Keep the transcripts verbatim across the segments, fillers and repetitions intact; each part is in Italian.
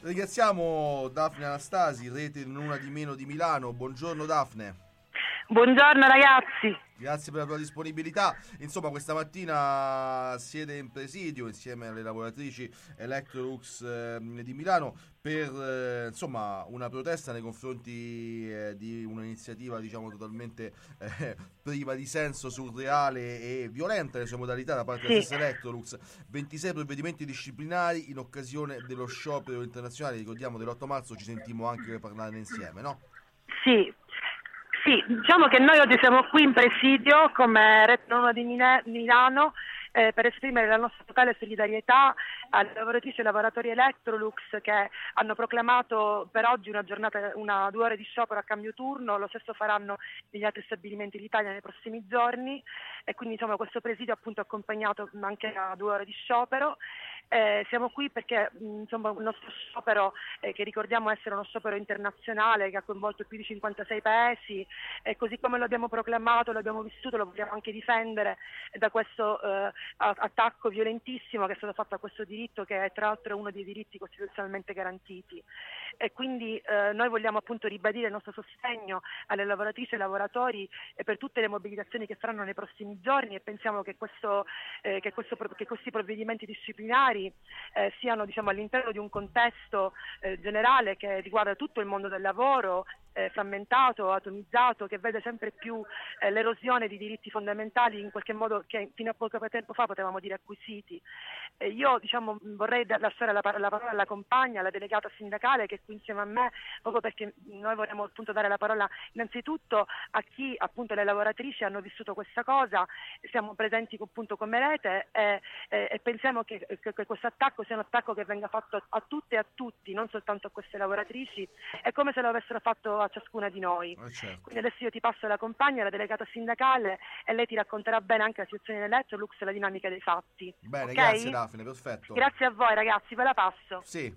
Ringraziamo Daphne Anastasi, rete Una di Meno di Milano. Buongiorno Daphne. Buongiorno ragazzi. Grazie per la tua disponibilità. Insomma, questa mattina siete in presidio insieme alle lavoratrici Electrolux eh, di Milano per eh, insomma una protesta nei confronti eh, di un'iniziativa, diciamo, totalmente eh, priva di senso, surreale e violenta nelle sue modalità da parte Sì. della stessa Electrolux. ventisei provvedimenti disciplinari in occasione dello sciopero internazionale. Ricordiamo, dell'otto marzo ci sentimmo anche per parlarne insieme, no? Sì. Sì, diciamo che noi oggi siamo qui in presidio come Rete Una di Milano eh, per esprimere la nostra totale solidarietà alle lavoratrici e lavoratori Electrolux che hanno proclamato per oggi una giornata, una due ore di sciopero a cambio turno. Lo stesso faranno negli altri stabilimenti d'Italia nei prossimi giorni, e quindi insomma questo presidio appunto accompagnato anche a due ore di sciopero. Eh, siamo qui perché insomma il nostro sciopero, eh, che ricordiamo essere uno sciopero internazionale che ha coinvolto più di cinquantasei paesi, e così come lo abbiamo proclamato, lo abbiamo vissuto, lo vogliamo anche difendere da questo eh, attacco violentissimo che è stato fatto a questo diritto, che è tra l'altro uno dei diritti costituzionalmente garantiti. E quindi eh, noi vogliamo appunto ribadire il nostro sostegno alle lavoratrici e ai lavoratori e per tutte le mobilitazioni che faranno nei prossimi giorni, e pensiamo che, questo, eh, che, questo, che questi provvedimenti disciplinari eh, siano, diciamo, all'interno di un contesto eh, generale che riguarda tutto il mondo del lavoro, eh, frammentato, atomizzato, che vede sempre più eh, l'erosione di diritti fondamentali, in qualche modo che fino a poco tempo fa potevamo dire acquisiti. Eh, io diciamo vorrei da- lasciare la, par- la parola alla compagna, alla delegata sindacale che è qui insieme a me, proprio perché noi vorremmo appunto dare la parola innanzitutto a chi, appunto, le lavoratrici hanno vissuto questa cosa. Siamo presenti appunto come rete e, e, e pensiamo che, che, che questo attacco sia un attacco che venga fatto a, a tutte e a tutti, non soltanto a queste lavoratrici, è come se lo avessero fatto a ciascuna di noi. Eh, certo. Quindi adesso io ti passo la compagna, la delegata sindacale, e lei ti racconterà bene anche la situazione dell'Electrolux e la dinamica dei fatti. Bene, Ok? grazie Daphne, perfetto. Grazie a voi ragazzi, ve la passo. Sì.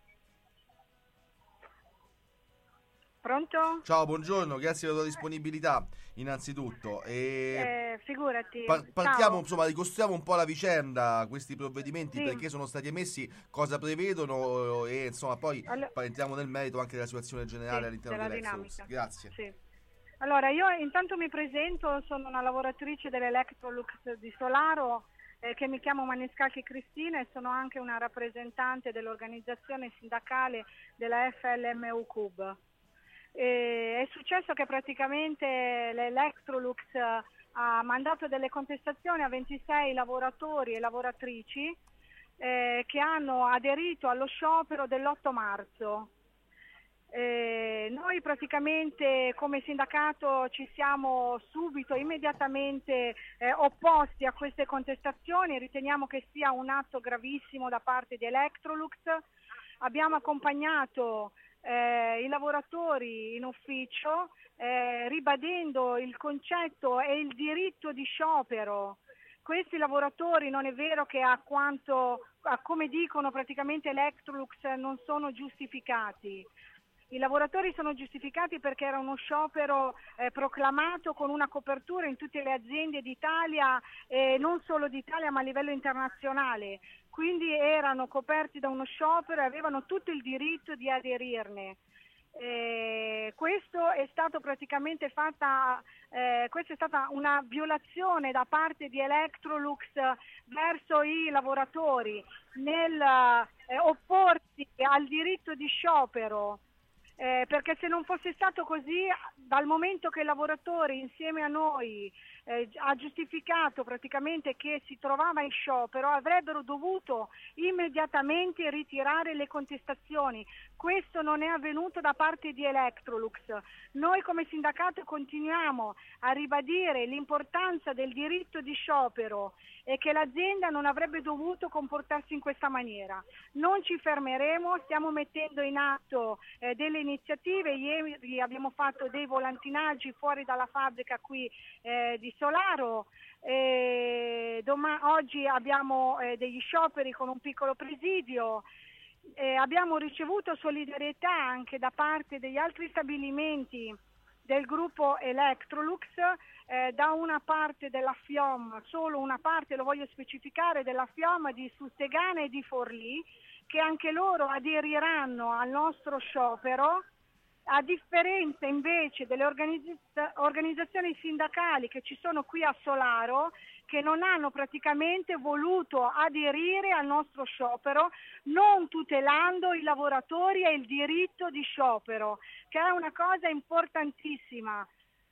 Pronto? Ciao, buongiorno, grazie per la tua disponibilità innanzitutto. E Eh, figurati. par- partiamo, Ciao. insomma, ricostruiamo un po' la vicenda, questi provvedimenti, Sì. perché sono stati emessi, cosa prevedono e insomma poi Allo- poi entriamo nel merito anche della situazione generale Sì, all'interno della dell'Electrolux. dinamica. Grazie. Sì. Allora, io intanto mi presento, sono una lavoratrice dell'Electrolux di Solaro, eh, che mi chiamo Maniscalchi Cristina, e sono anche una rappresentante dell'organizzazione sindacale della F L M U C U B. Eh, è successo che praticamente l'Electrolux eh, ha mandato delle contestazioni a ventisei lavoratori e lavoratrici eh, che hanno aderito allo sciopero dell'otto marzo. Eh, noi praticamente come sindacato ci siamo subito, immediatamente eh, opposti a queste contestazioni. Riteniamo che sia un atto gravissimo da parte di Electrolux. Abbiamo accompagnato eh, i lavoratori in ufficio eh, ribadendo il concetto e il diritto di sciopero. Questi lavoratori non è vero che a quanto, a come dicono praticamente Electrolux, non sono giustificati. I lavoratori sono giustificati perché era uno sciopero eh, proclamato con una copertura in tutte le aziende d'Italia, e non solo d'Italia ma a livello internazionale. Quindi erano coperti da uno sciopero e avevano tutto il diritto di aderirne. Eh, questo è stato praticamente fatta, eh, questa è stata una violazione da parte di Electrolux verso i lavoratori nel eh, opporsi al diritto di sciopero. Eh, perché se non fosse stato così, dal momento che il lavoratore insieme a noi eh, ha giustificato praticamente che si trovava in sciopero, avrebbero dovuto immediatamente ritirare le contestazioni. Questo non è avvenuto da parte di Electrolux. Noi come sindacato continuiamo a ribadire l'importanza del diritto di sciopero e che l'azienda non avrebbe dovuto comportarsi in questa maniera. Non ci fermeremo, stiamo mettendo in atto eh, delle iniziative. Ieri abbiamo fatto dei volantinaggi fuori dalla fabbrica qui eh, di Solaro. Eh, doma- oggi abbiamo eh, degli scioperi con un piccolo presidio. Eh, abbiamo ricevuto solidarietà anche da parte degli altri stabilimenti del gruppo Electrolux, eh, da una parte della F I O M, solo una parte, lo voglio specificare, della F I O M di Sustegana e di Forlì, che anche loro aderiranno al nostro sciopero, a differenza invece delle organizza- organizzazioni sindacali che ci sono qui a Solaro, che non hanno praticamente voluto aderire al nostro sciopero, non tutelando i lavoratori e il diritto di sciopero, che è una cosa importantissima.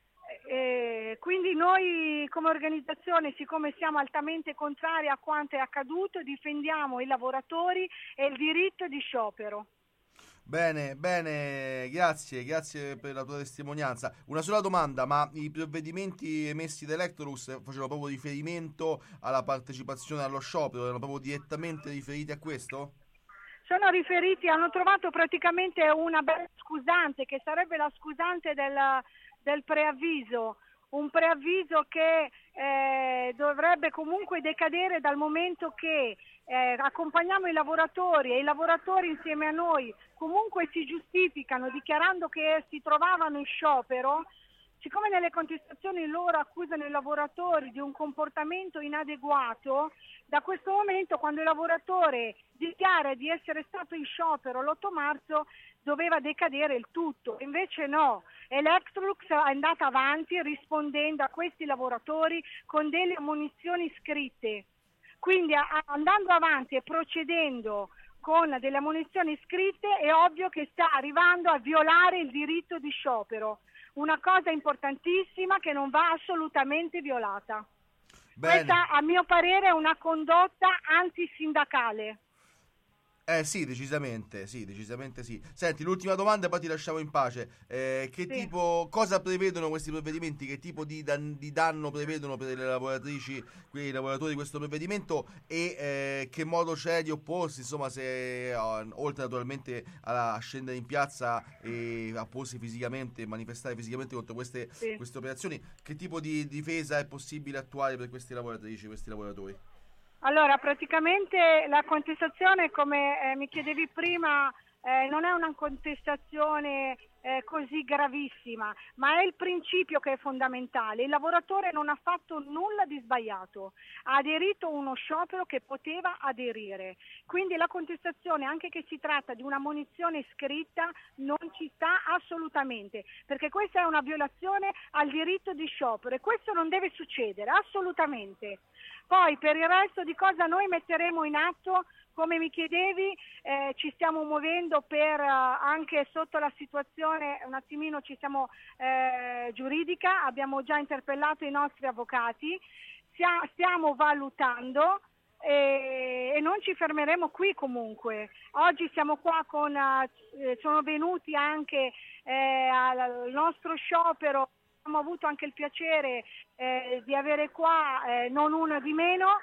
Eh, quindi noi come organizzazione, siccome siamo altamente contrari a quanto è accaduto, difendiamo i lavoratori e il diritto di sciopero. Bene, bene, grazie, grazie per la tua testimonianza. Una sola domanda, ma i provvedimenti emessi da Electrolux facevano proprio riferimento alla partecipazione allo sciopero, erano proprio direttamente riferiti a questo? Sono riferiti, hanno trovato praticamente una bella scusante, che sarebbe la scusante del, del preavviso, un preavviso che eh, dovrebbe comunque decadere dal momento che eh, accompagniamo i lavoratori e i lavoratori insieme a noi comunque si giustificano dichiarando che si trovavano in sciopero. Siccome nelle contestazioni loro accusano i lavoratori di un comportamento inadeguato, da questo momento quando il lavoratore dichiara di essere stato in sciopero l'otto marzo doveva decadere il tutto, invece no, Electrolux è andata avanti rispondendo a questi lavoratori con delle ammonizioni scritte, quindi a, andando avanti e procedendo con delle ammonizioni scritte è ovvio che sta arrivando a violare il diritto di sciopero, una cosa importantissima che non va assolutamente violata. Bene. Questa a mio parere è una condotta antisindacale. Eh sì, decisamente, sì, decisamente sì. Senti, l'ultima domanda e poi ti lasciamo in pace. Eh, che sì. tipo, cosa prevedono questi provvedimenti? Che tipo di, dan- di danno prevedono per le lavoratrici, quei lavoratori questo provvedimento? E eh, che modo c'è di opporsi, insomma, se oh, oltre naturalmente a, a scendere in piazza e a opporsi fisicamente, manifestare fisicamente contro queste, sì. queste operazioni, che tipo di difesa è possibile attuare per queste lavoratrici, questi lavoratori? Allora, praticamente la contestazione, come eh, mi chiedevi prima, eh, non è una contestazione eh, così gravissima, ma è il principio che è fondamentale. Il lavoratore non ha fatto nulla di sbagliato, ha aderito a uno sciopero che poteva aderire. Quindi la contestazione, anche che si tratta di una munizione scritta, non ci sta assolutamente, perché questa è una violazione al diritto di sciopero e questo non deve succedere, assolutamente. Poi per il resto di cosa noi metteremo in atto, come mi chiedevi, eh, ci stiamo muovendo per uh, anche sotto la situazione un attimino ci siamo eh, giuridica, abbiamo già interpellato i nostri avvocati, Sia, stiamo valutando e, e non ci fermeremo qui comunque. Oggi siamo qua con, uh, sono venuti anche eh, al nostro sciopero. Abbiamo avuto anche il piacere eh, di avere qua eh, non uno di meno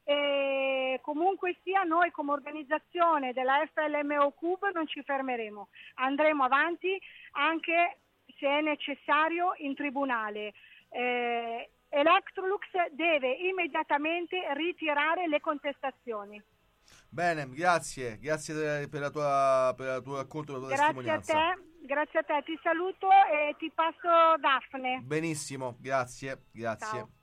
e comunque sia noi come organizzazione della F L M O Cube non ci fermeremo, andremo avanti anche se è necessario in tribunale. Eh, Electrolux deve immediatamente ritirare le contestazioni. Bene, grazie, grazie per la tua per il tuo racconto, per la tua grazie testimonianza. Grazie a te. Grazie a te, ti saluto e ti passo Daphne. Benissimo, grazie, grazie. Ciao.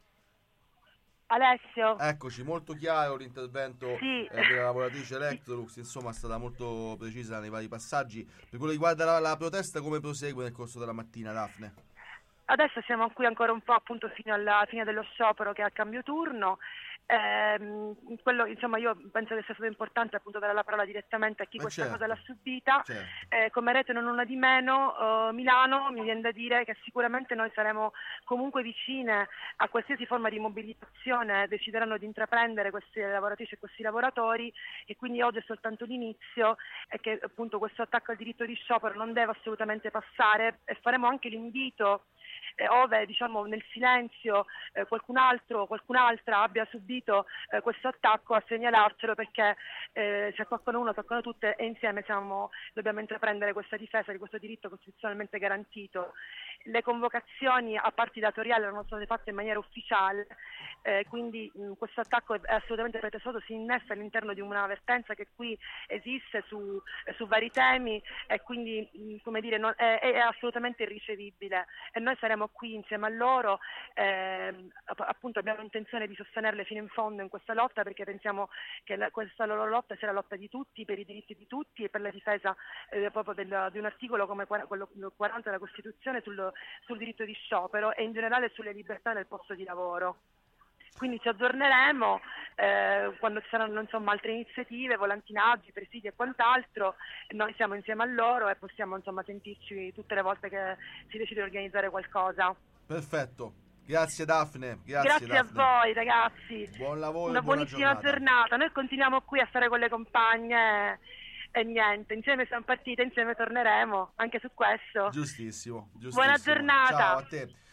Alessio. Eccoci, molto chiaro l'intervento sì. eh, della lavoratrice Electrolux, insomma è stata molto precisa nei vari passaggi. Per quello che riguarda la, la protesta, come prosegue nel corso della mattina, Daphne? Adesso siamo qui ancora un po' appunto fino alla fine dello sciopero che è al cambio turno. Eh, quello, insomma, io penso che sia stato importante appunto dare la parola direttamente a chi eh questa certo. cosa l'ha subita. Certo. Eh, come rete non una di meno, uh, Milano, mi viene da dire che sicuramente noi saremo comunque vicine a qualsiasi forma di mobilitazione decideranno di intraprendere queste lavoratrici e questi lavoratori, e quindi oggi è soltanto l'inizio e che appunto questo attacco al diritto di sciopero non deve assolutamente passare, e faremo anche l'invito Eh, ove diciamo nel silenzio eh, qualcun altro qualcun'altra abbia subito eh, questo attacco, a segnalarcelo, perché eh, se toccano uno toccano tutte e insieme siamo, dobbiamo intraprendere questa difesa di questo diritto costituzionalmente garantito. Le convocazioni a parti datoriali erano state fatte in maniera ufficiale, eh, quindi mh, questo attacco è assolutamente pretestuoso, si innesta all'interno di una vertenza che qui esiste su, eh, su vari temi, e quindi mh, come dire non, è, è assolutamente irricevibile, e noi saremo qui insieme a loro, eh, appunto abbiamo intenzione di sostenerle fino in fondo in questa lotta, perché pensiamo che la, questa loro lotta sia la lotta di tutti, per i diritti di tutti e per la difesa eh, proprio del, di un articolo come quello quaranta della Costituzione sul, sul diritto di sciopero e in generale sulle libertà nel posto di lavoro. Quindi ci aggiorneremo eh, quando ci saranno insomma altre iniziative, volantinaggi, presidi e quant'altro. Noi siamo insieme a loro e possiamo insomma sentirci tutte le volte che si decide di organizzare qualcosa. Perfetto, grazie Daphne. Grazie, grazie Daphne. a voi ragazzi. Buon lavoro. Una buona buonissima giornata. giornata. Noi continuiamo qui a stare con le compagne e niente, insieme siamo partite, insieme torneremo anche su questo. Giustissimo, giustissimo. Buona giornata. Ciao a te.